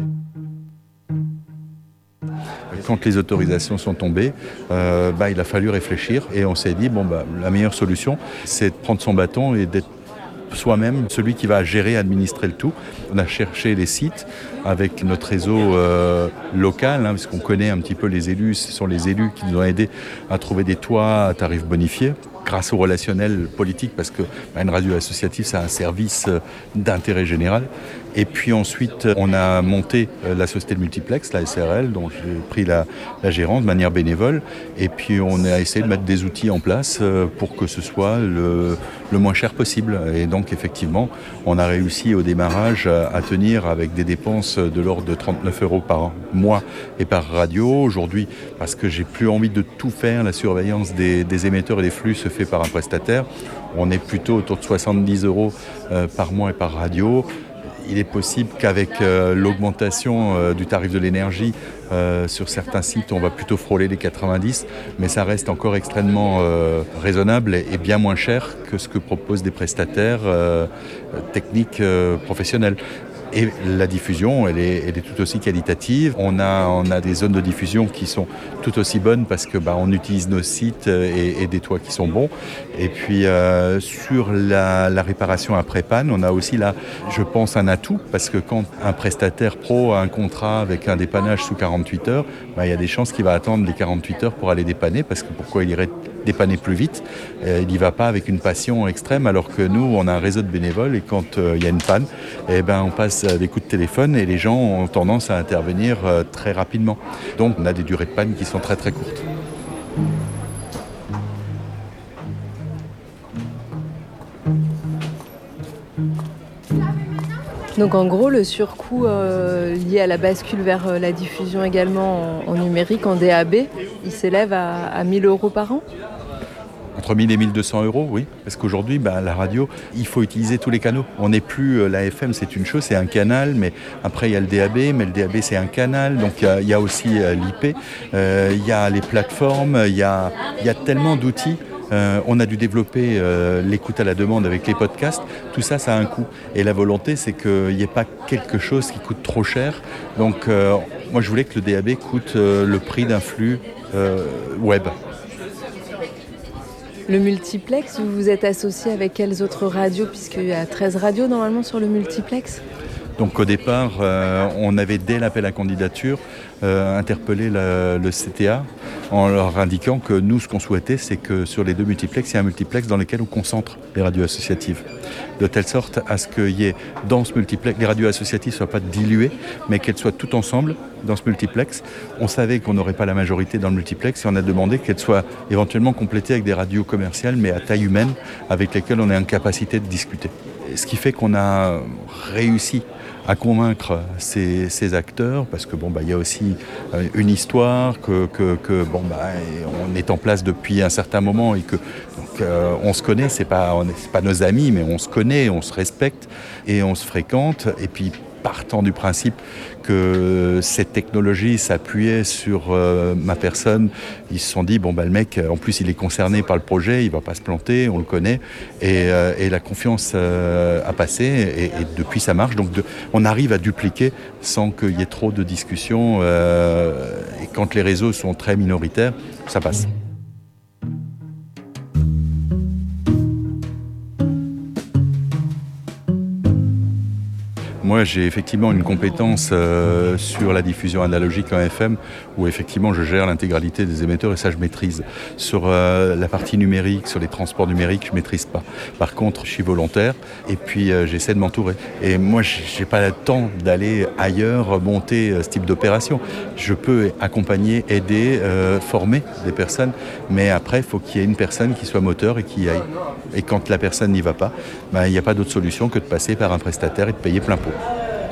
Quand les autorisations sont tombées, euh, bah, il a fallu réfléchir et on s'est dit bon bah la meilleure solution c'est de prendre son bâton et d'être soi-même celui qui va gérer, administrer le tout. On a cherché les sites avec notre réseau euh, local, hein, parce qu'on connaît un petit peu les élus. Ce sont les élus qui nous ont aidés à trouver des toits à tarifs bonifiés, grâce au relationnel politique, parce que bah, une radio associative, c'est un service euh, d'intérêt général. Et puis ensuite, on a monté euh, la société de multiplex, la S R L, dont j'ai pris la, la gérance de manière bénévole. Et puis on a essayé de mettre des outils en place euh, pour que ce soit le, le moins cher possible. Et donc effectivement, on a réussi au démarrage à, à tenir avec des dépenses de l'ordre de trente-neuf euros par mois et par radio. Aujourd'hui, parce que j'ai plus envie de tout faire, la surveillance des, des émetteurs et des flux se fait par un prestataire. On est plutôt autour de soixante-dix euros euh, par mois et par radio. Il est possible qu'avec euh, l'augmentation euh, du tarif de l'énergie, euh, sur certains sites, on va plutôt frôler les quatre-vingt-dix, mais ça reste encore extrêmement euh, raisonnable et, et bien moins cher que ce que proposent des prestataires euh, techniques euh, professionnels. Et la diffusion, elle est, elle est tout aussi qualitative. On a, on a des zones de diffusion qui sont tout aussi bonnes parce que bah, on utilise nos sites et, et des toits qui sont bons. Et puis euh, sur la, la réparation après panne, on a aussi là, je pense, un atout parce que quand un prestataire pro a un contrat avec un dépannage sous quarante-huit heures, bah, il y a des chances qu'il va attendre les quarante-huit heures pour aller dépanner parce que pourquoi il irait dépanner plus vite, euh, il n'y va pas avec une passion extrême alors que nous on a un réseau de bénévoles et quand il euh, y a une panne, eh ben, on passe des coups de téléphone et les gens ont tendance à intervenir euh, très rapidement. Donc on a des durées de panne qui sont très très courtes. Donc en gros, le surcoût euh, lié à la bascule vers euh, la diffusion également en, en numérique, en D A B, il s'élève à, à mille euros par an ? Entre mille et mille deux cents euros, oui. Parce qu'aujourd'hui, bah, la radio, il faut utiliser tous les canaux. On n'est plus, euh, la F M, c'est une chose, c'est un canal, mais après, il y a le D A B, mais le D A B, c'est un canal. Donc, il y, y a aussi euh, l'I P, euh, il y a les plateformes, il y a, y a tellement d'outils. Euh, on a dû développer euh, l'écoute à la demande avec les podcasts. Tout ça, ça a un coût. Et la volonté, c'est qu'il n'y ait pas quelque chose qui coûte trop cher. Donc, euh, moi, je voulais que le D A B coûte euh, le prix d'un flux euh, web. Le multiplex, vous vous êtes associé avec quelles autres radios, puisqu'il y a treize radios normalement sur le multiplex ? Donc au départ, euh, on avait dès l'appel à candidature euh, interpellé la, le C T A en leur indiquant que nous, ce qu'on souhaitait, c'est que sur les deux multiplex, il y a un multiplex dans lequel on concentre les radios associatives. De telle sorte à ce qu'il y ait dans ce multiplex, les radios associatives ne soient pas diluées, mais qu'elles soient toutes ensemble dans ce multiplex. On savait qu'on n'aurait pas la majorité dans le multiplex et on a demandé qu'elles soient éventuellement complétées avec des radios commerciales, mais à taille humaine, avec lesquelles on est en capacité de discuter. Ce qui fait qu'on a réussi à convaincre ces, ces acteurs, parce que bon bah il y a aussi une histoire que, que, que bon bah on est en place depuis un certain moment et que donc, euh, on se connaît, c'est pas on est, c'est pas nos amis, mais on se connaît, on se respecte et on se fréquente. Et puis partant du principe que cette technologie s'appuyait sur euh, ma personne, ils se sont dit bon bah le mec en plus il est concerné par le projet, il va pas se planter, on le connaît et, euh, et la confiance euh, a passé et, et depuis ça marche. Donc de, on arrive à dupliquer sans qu'il y ait trop de discussions euh, et quand les réseaux sont très minoritaires, ça passe. Moi, j'ai effectivement une compétence euh, sur la diffusion analogique en F M, où effectivement je gère l'intégralité des émetteurs et ça je maîtrise. Sur euh, la partie numérique, sur les transports numériques, je maîtrise pas. Par contre, je suis volontaire et puis euh, j'essaie de m'entourer. Et moi, j'ai pas le temps d'aller ailleurs monter euh, ce type d'opération. Je peux accompagner, aider, euh, former des personnes, mais après, il faut qu'il y ait une personne qui soit moteur et qui y aille. Et quand la personne n'y va pas, ben, il n'y a pas d'autre solution que de passer par un prestataire et de payer plein pot.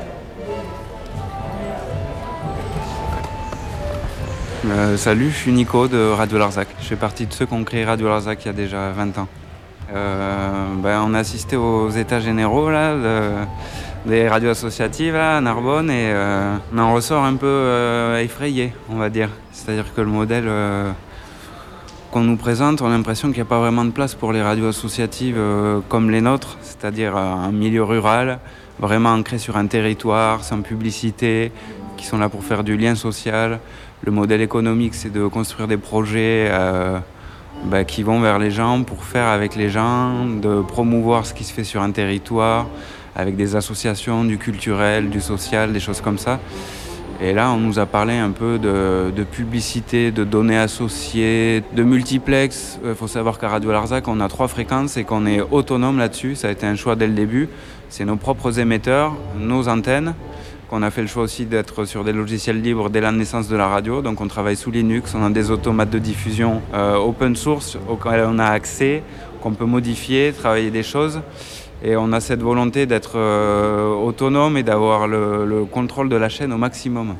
Euh, salut, je suis Nico de Radio Larzac. Je fais partie de ceux qui ont créé Radio Larzac il y a déjà vingt ans. Euh, ben, on a assisté aux états généraux là, de, des radios associatives là, à Narbonne et euh, on en ressort un peu euh, effrayé, on va dire. C'est-à-dire que le modèle euh, qu'on nous présente, on a l'impression qu'il n'y a pas vraiment de place pour les radios associatives euh, comme les nôtres, c'est-à-dire euh, un milieu rural, vraiment ancré sur un territoire, sans publicité, qui sont là pour faire du lien social. Le modèle économique, c'est de construire des projets euh, bah, qui vont vers les gens pour faire avec les gens, de promouvoir ce qui se fait sur un territoire, avec des associations, du culturel, du social, des choses comme ça. Et là, on nous a parlé un peu de, de publicité, de données associées, de multiplex. Il faut savoir qu'à Radio Larzac, on a trois fréquences et qu'on est autonome là-dessus. Ça a été un choix dès le début. C'est nos propres émetteurs, nos antennes. On a fait le choix aussi d'être sur des logiciels libres dès la naissance de la radio. Donc on travaille sous Linux, on a des automates de diffusion euh, open source auxquels on a accès, qu'on peut modifier, travailler des choses. Et on a cette volonté d'être euh, autonome et d'avoir le, le contrôle de la chaîne au maximum.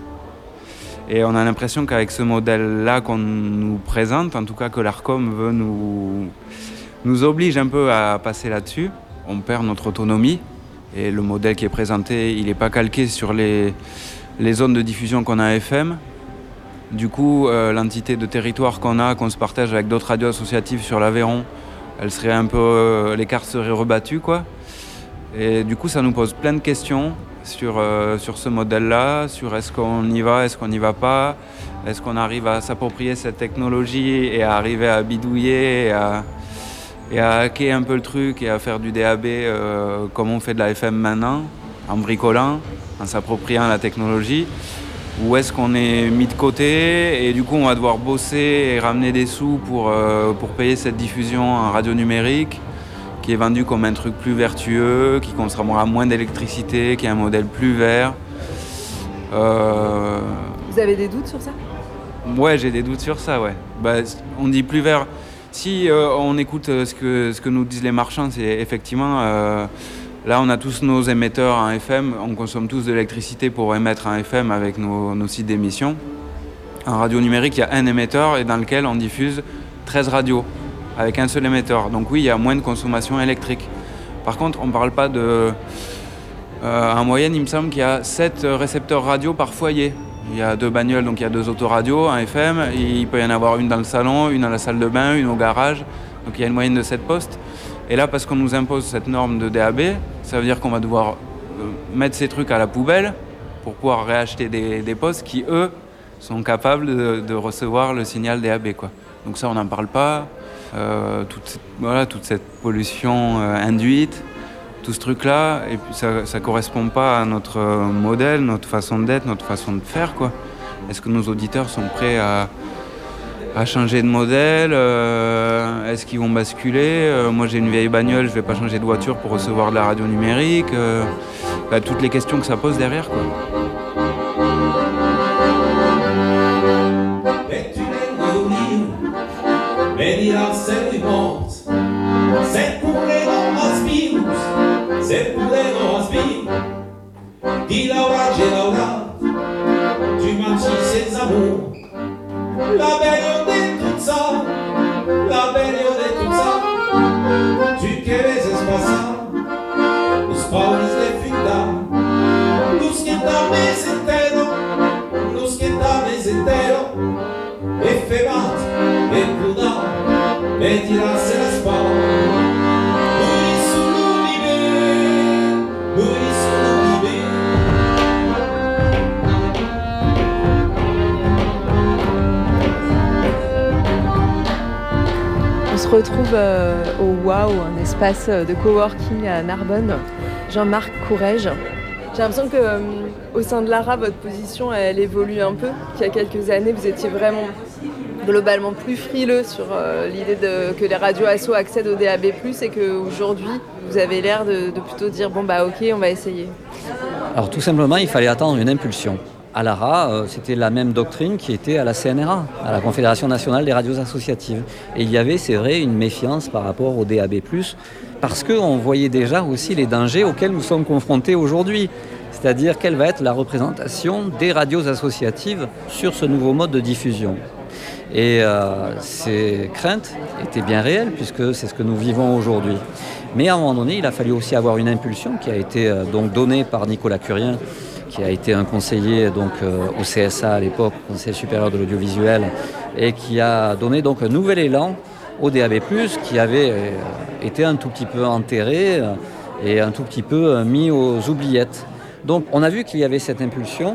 Et on a l'impression qu'avec ce modèle-là qu'on nous présente, en tout cas que l'Arcom veut nous, nous oblige un peu à passer là-dessus, on perd notre autonomie. Et le modèle qui est présenté, il n'est pas calqué sur les, les zones de diffusion qu'on a à F M. Du coup, euh, l'entité de territoire qu'on a, qu'on se partage avec d'autres radios associatives sur l'Aveyron, elle serait un peu, euh, les cartes seraient rebattues, quoi. Et du coup, ça nous pose plein de questions sur, euh, sur ce modèle-là, sur est-ce qu'on y va, est-ce qu'on n'y va pas, est-ce qu'on arrive à s'approprier cette technologie et à arriver à bidouiller et à... et à hacker un peu le truc et à faire du D A B euh, comme on fait de la F M maintenant, en bricolant, en s'appropriant la technologie, ou est-ce qu'on est mis de côté et du coup on va devoir bosser et ramener des sous pour, euh, pour payer cette diffusion en radio numérique qui est vendue comme un truc plus vertueux, qui consommera moins d'électricité, qui est un modèle plus vert. Euh... Vous avez des doutes sur ça ? Ouais, j'ai des doutes sur ça, ouais. Bah, on dit plus vert. Si euh, on écoute euh, ce, que, ce que nous disent les marchands, c'est effectivement, euh, là on a tous nos émetteurs en F M, on consomme tous de l'électricité pour émettre en F M avec nos, nos sites d'émission. En radio numérique, il y a un émetteur et dans lequel on diffuse treize radios avec un seul émetteur. Donc oui, il y a moins de consommation électrique. Par contre, on ne parle pas de... Euh, en moyenne, il me semble qu'il y a sept récepteurs radio par foyer. Il y a deux bagnoles, donc il y a deux autoradios, un F M. Il peut y en avoir une dans le salon, une dans la salle de bain, une au garage. Donc il y a une moyenne de sept postes. Et là, parce qu'on nous impose cette norme de D A B, ça veut dire qu'on va devoir mettre ces trucs à la poubelle pour pouvoir réacheter des, des postes qui, eux, sont capables de, de recevoir le signal D A B, quoi. Donc ça, on n'en parle pas. Euh, toute, voilà, toute cette pollution euh, induite, tout ce truc-là, et puis ça ne correspond pas à notre modèle, notre façon d'être, notre façon de faire, quoi. Est-ce que nos auditeurs sont prêts à, à changer de modèle euh, Est-ce qu'ils vont basculer euh, Moi, j'ai une vieille bagnole, je ne vais pas changer de voiture pour recevoir de la radio numérique. Euh, bah, toutes les questions que ça pose derrière, quoi. C'est pour les non-aspirus, c'est pour les non-aspirus. Dis Laura, j'ai Laura, tu manges ses amours. La belle de tout ça, la belle de tout ça. Tu quieres espaçar, los pobres de fita, los que tames entero, los que tames entero. E febat, e prudent, e tirarse la spalla. On se retrouve euh, au Wow, un espace de coworking à Narbonne. Jean-Marc Courrèges, J'ai l'impression que euh, au sein de l'A R A, votre position, elle évolue un peu. Qu'il y a quelques années, vous étiez vraiment globalement plus frileux sur euh, l'idée de, que les radios asso accèdent au D A B plus, et qu'aujourd'hui, vous avez l'air de, de plutôt dire bon bah ok, on va essayer. Alors tout simplement, il fallait attendre une impulsion. À l'A R A, euh, c'était la même doctrine qui était à la C N R A, à la Confédération nationale des radios associatives. Et il y avait, c'est vrai, une méfiance par rapport au D A B plus, parce qu'on voyait déjà aussi les dangers auxquels nous sommes confrontés aujourd'hui. C'est-à-dire quelle va être la représentation des radios associatives sur ce nouveau mode de diffusion. Et euh, ces craintes étaient bien réelles, puisque c'est ce que nous vivons aujourd'hui. Mais à un moment donné, il a fallu aussi avoir une impulsion qui a été euh, donc donnée par Nicolas Curien, qui a été un conseiller donc, euh, au C S A à l'époque, Conseil supérieur de l'audiovisuel, et qui a donné donc un nouvel élan au D A B plus, qui avait euh, été un tout petit peu enterré euh, et un tout petit peu euh, mis aux oubliettes. Donc on a vu qu'il y avait cette impulsion.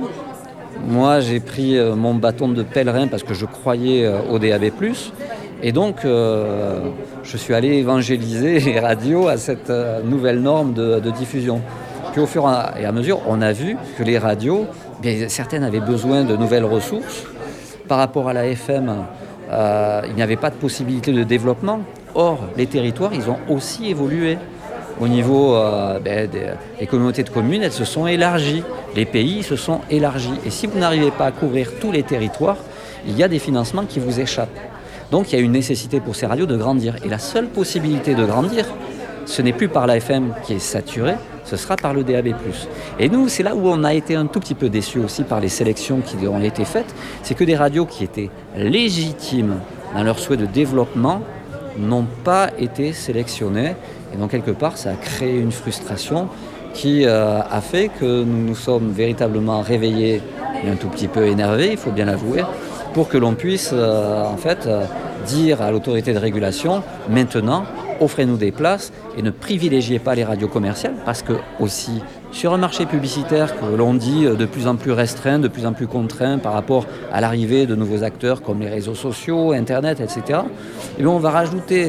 Moi, j'ai pris euh, mon bâton de pèlerin parce que je croyais euh, au D A B plus, et donc euh, je suis allé évangéliser les radios à cette euh, nouvelle norme de, de diffusion. Puis au fur et à mesure, on a vu que les radios, bien, certaines avaient besoin de nouvelles ressources. Par rapport à la F M, euh, il n'y avait pas de possibilité de développement. Or, les territoires, ils ont aussi évolué. Au niveau euh, ben, des, des communautés de communes, elles se sont élargies. Les pays se sont élargis. Et si vous n'arrivez pas à couvrir tous les territoires, il y a des financements qui vous échappent. Donc il y a une nécessité pour ces radios de grandir. Et la seule possibilité de grandir, ce n'est plus par la F M qui est saturée, ce sera par le D A B plus. Et nous, c'est là où on a été un tout petit peu déçus aussi par les sélections qui ont été faites. C'est que des radios qui étaient légitimes dans leur souhait de développement n'ont pas été sélectionnées. Et donc, quelque part, ça a créé une frustration qui euh, a fait que nous nous sommes véritablement réveillés et un tout petit peu énervés, il faut bien l'avouer, pour que l'on puisse, euh, en fait, euh, dire à l'autorité de régulation, maintenant, offrez-nous des places et ne privilégiez pas les radios commerciales, parce que aussi, sur un marché publicitaire que l'on dit de plus en plus restreint, de plus en plus contraint par rapport à l'arrivée de nouveaux acteurs comme les réseaux sociaux, Internet, et cetera, et bien on va rajouter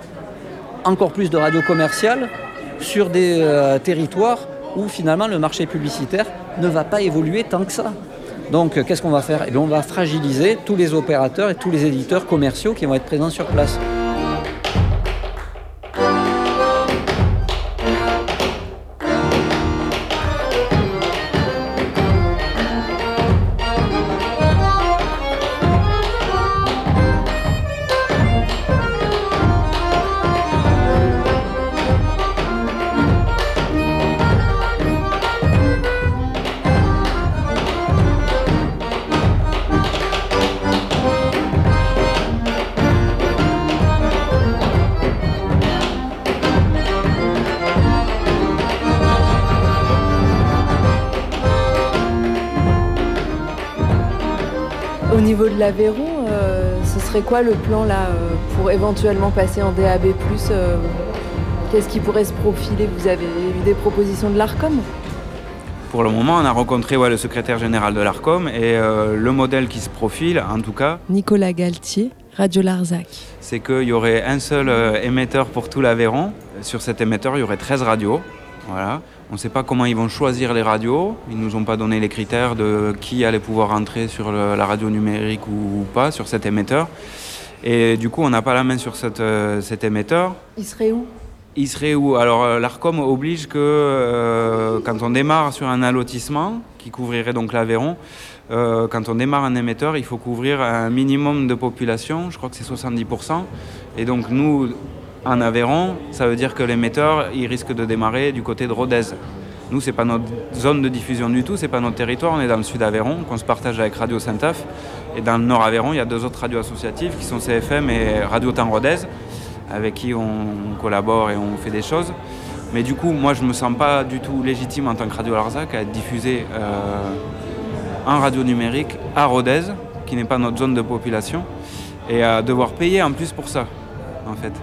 encore plus de radios commerciales sur des euh, territoires où finalement le marché publicitaire ne va pas évoluer tant que ça. Donc euh, qu'est-ce qu'on va faire ? Eh bien, on va fragiliser tous les opérateurs et tous les éditeurs commerciaux qui vont être présents sur place. Au niveau de l'Aveyron, euh, ce serait quoi le plan là euh, pour éventuellement passer en D A B plus, euh, qu'est-ce qui pourrait se profiler ? Vous avez eu des propositions de l'Arcom ? Pour le moment, on a rencontré ouais, le secrétaire général de l'Arcom et euh, le modèle qui se profile, en tout cas... Nicolas Galtier, Radio Larzac. C'est qu'il y aurait un seul euh, émetteur pour tout l'Aveyron. Sur cet émetteur, il y aurait treize radios. Voilà. On ne sait pas comment ils vont choisir les radios. Ils ne nous ont pas donné les critères de qui allait pouvoir entrer sur le, la radio numérique ou, ou pas sur cet émetteur. Et du coup, on n'a pas la main sur cette, euh, cet émetteur. Il serait où ? Il serait où ? Alors, euh, l'Arcom oblige que euh, quand on démarre sur un allotissement, qui couvrirait donc l'Aveyron, euh, quand on démarre un émetteur, il faut couvrir un minimum de population. Je crois que c'est soixante-dix pour cent. Et donc, nous... En Aveyron, ça veut dire que l'émetteur, il risque de démarrer du côté de Rodez. Nous, c'est pas notre zone de diffusion du tout, c'est pas notre territoire. On est dans le sud Aveyron, qu'on se partage avec Radio Saint-Af. Et dans le nord Aveyron, il y a deux autres radios associatives qui sont C F M et Radio Temps Rodez, avec qui on collabore et on fait des choses. Mais du coup, moi, je me sens pas du tout légitime en tant que Radio Larzac à être diffusé euh, en radio numérique à Rodez, qui n'est pas notre zone de population, et à devoir payer en plus pour ça, en fait.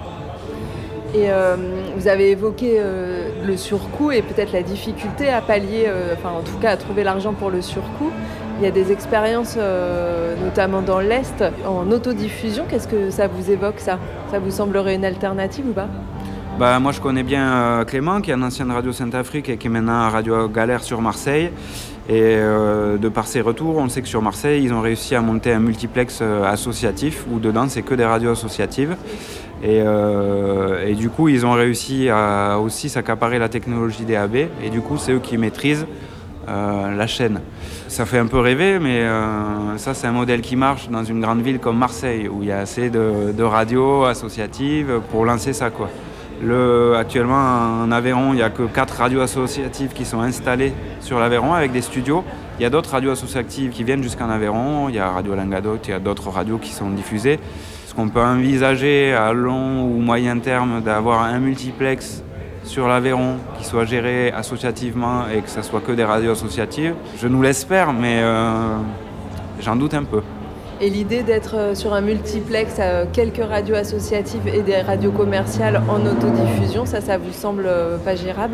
Et euh, vous avez évoqué euh, le surcoût et peut-être la difficulté à pallier, euh, enfin en tout cas à trouver l'argent pour le surcoût. Il y a des expériences, euh, notamment dans l'Est, en autodiffusion. Qu'est-ce que ça vous évoque, ça ? Ça vous semblerait une alternative ou pas ? Bah, moi je connais bien euh, Clément qui est un ancien de Radio Sainte-Afrique et qui est maintenant à Radio Galère sur Marseille. Et euh, de par ses retours, on sait que sur Marseille, ils ont réussi à monter un multiplex euh, associatif où dedans c'est que des radios associatives. Et, euh, et du coup, ils ont réussi à aussi s'accaparer la technologie D A B. Et du coup, c'est eux qui maîtrisent euh, la chaîne. Ça fait un peu rêver, mais euh, ça, c'est un modèle qui marche dans une grande ville comme Marseille, où il y a assez de, de radios associatives pour lancer ça, quoi. Le, actuellement, en Aveyron, il n'y a que quatre radios associatives qui sont installées sur l'Aveyron avec des studios. Il y a d'autres radios associatives qui viennent jusqu'en Aveyron. Il y a Radio Languedoc, il y a d'autres radios qui sont diffusées. Est-ce qu'on peut envisager à long ou moyen terme d'avoir un multiplex sur l'Aveyron qui soit géré associativement et que ce soit que des radios associatives? Je nous l'espère, mais euh, j'en doute un peu. Et l'idée d'être sur un multiplex à quelques radios associatives et des radios commerciales en autodiffusion, ça, ça vous semble pas gérable?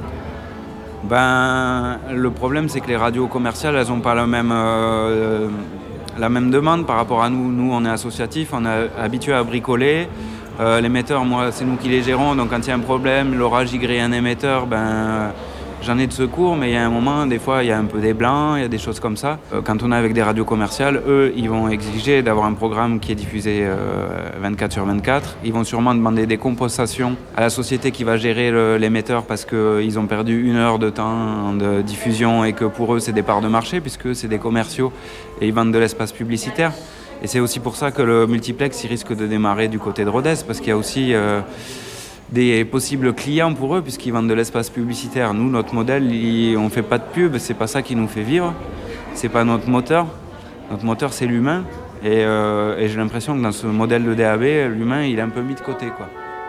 Ben, le problème, c'est que les radios commerciales, elles n'ont pas la même, euh, la même demande par rapport à nous. Nous, on est associatifs, on est habitués à bricoler. Euh, l'émetteur, moi, c'est nous qui les gérons. Donc, quand il y a un problème, l'orage, il grille un émetteur, ben... J'en ai de secours, mais il y a un moment, des fois, il y a un peu des blancs, il y a des choses comme ça. Euh, quand on est avec des radios commerciales, eux, ils vont exiger d'avoir un programme qui est diffusé euh, vingt-quatre sur vingt-quatre. Ils vont sûrement demander des compensations à la société qui va gérer le, l'émetteur parce qu'ils euh, ont perdu une heure de temps de diffusion et que pour eux, c'est des parts de marché puisque c'est des commerciaux et ils vendent de l'espace publicitaire. Et c'est aussi pour ça que le multiplex, il risque de démarrer du côté de Rodez parce qu'il y a aussi... Euh, des possibles clients pour eux puisqu'ils vendent de l'espace publicitaire. Nous, notre modèle, il, on ne fait pas de pub, c'est pas ça qui nous fait vivre, c'est pas notre moteur. Notre moteur, c'est l'humain et, euh, et j'ai l'impression que dans ce modèle de D A B, l'humain, il est un peu mis de côté, quoi.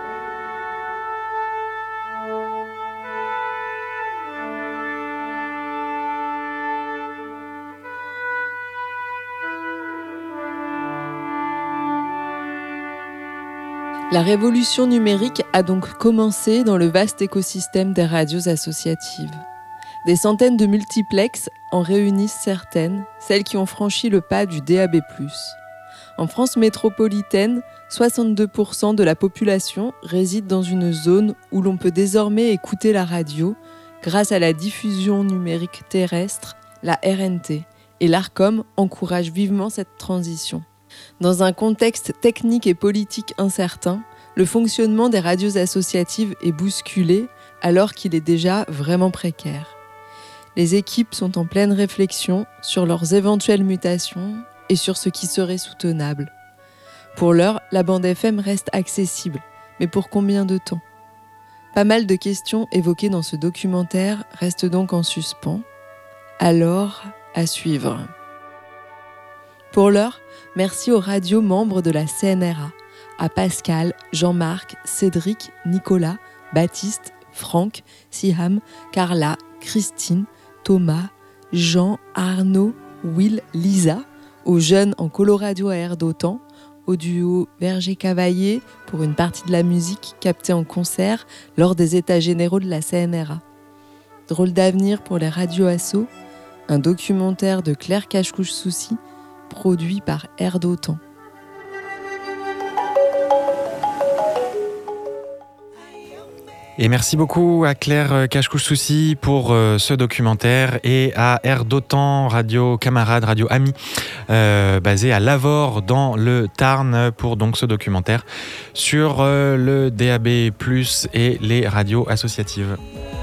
La révolution numérique a donc commencé dans le vaste écosystème des radios associatives. Des centaines de multiplex en réunissent certaines, celles qui ont franchi le pas du D A B plus. En France métropolitaine, soixante-deux pour cent de la population réside dans une zone où l'on peut désormais écouter la radio grâce à la diffusion numérique terrestre, la R N T, et l'Arcom encourage vivement cette transition. Dans un contexte technique et politique incertain, le fonctionnement des radios associatives est bousculé alors qu'il est déjà vraiment précaire. Les équipes sont en pleine réflexion sur leurs éventuelles mutations et sur ce qui serait soutenable. Pour l'heure, la bande F M reste accessible, mais pour combien de temps ? Pas mal de questions évoquées dans ce documentaire restent donc en suspens. Alors, à suivre. Pour l'heure, merci aux radios membres de la C N R A, à Pascal, Jean-Marc, Cédric, Nicolas, Baptiste, Franck, Siham, Carla, Christine, Thomas, Jean, Arnaud, Will, Lisa, aux jeunes en coloradio à air d'Autan, au duo Verger-Cavaillé pour une partie de la musique captée en concert lors des états généraux de la C N R A. Drôle d'avenir pour les radios asso, un documentaire de Claire Cachecouche-Soucy, produit par Air d'Autan. Et merci beaucoup à Claire Cachecouche-Soucy pour euh, ce documentaire et à Air d'Autan, radio camarade, radio ami, euh, basée à Lavore dans le Tarn pour donc ce documentaire sur euh, le D A B plus, et les radios associatives.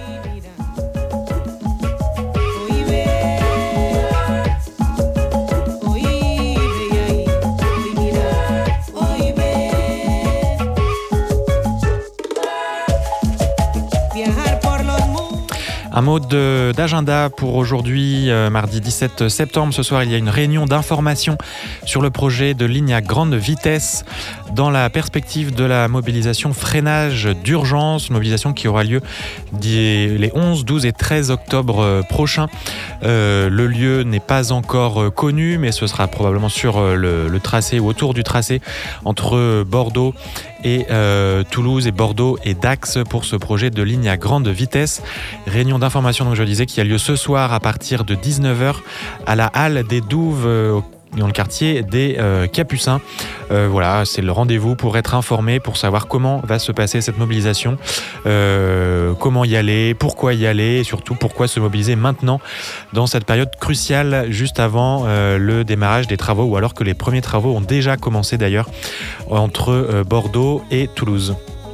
Un mot de, d'agenda pour aujourd'hui, euh, mardi dix-sept septembre. Ce soir, il y a une réunion d'information sur le projet de ligne à grande vitesse dans la perspective de la mobilisation freinage d'urgence, une mobilisation qui aura lieu les onze, douze et treize octobre prochains. Euh, le lieu n'est pas encore connu, mais ce sera probablement sur le, le tracé ou autour du tracé entre Bordeaux et euh, Toulouse et Bordeaux et Dax pour ce projet de ligne à grande vitesse. Réunion d'information, donc je disais, qui a lieu ce soir à partir de dix-neuf heures à la Halle des Douves, euh, dans le quartier des euh, Capucins. Euh, voilà, c'est le rendez-vous pour être informé, pour savoir comment va se passer cette mobilisation, euh, comment y aller, pourquoi y aller, et surtout pourquoi se mobiliser maintenant dans cette période cruciale juste avant euh, le démarrage des travaux, ou alors que les premiers travaux ont déjà commencé d'ailleurs entre euh, Bordeaux et Toulouse.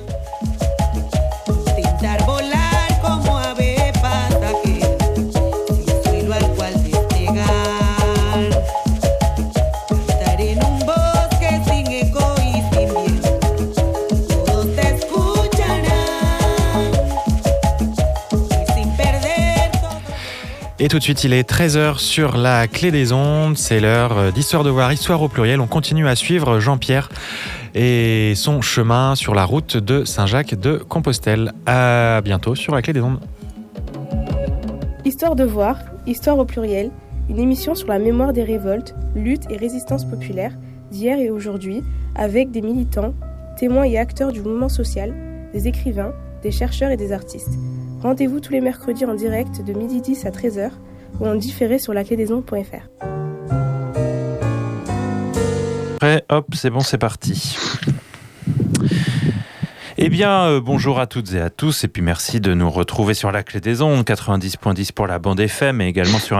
Et tout de suite, il est treize heures sur la Clé des Ondes. C'est l'heure d'Histoire de voir, Histoire au pluriel. On continue à suivre Jean-Pierre et son chemin sur la route de Saint-Jacques de Compostelle. À bientôt sur la Clé des Ondes. Histoire de voir, Histoire au pluriel, une émission sur la mémoire des révoltes, luttes et résistances populaires d'hier et aujourd'hui, avec des militants, témoins et acteurs du mouvement social, des écrivains, des chercheurs et des artistes. Rendez-vous tous les mercredis en direct de midi dix à treize heures ou en différé sur la clé des ondes point f r. Après, hop, c'est bon, c'est parti. Eh bien, euh, bonjour à toutes et à tous, et puis merci de nous retrouver sur la Clé des Ondes, quatre-vingt-dix point dix pour la bande F M, et également sur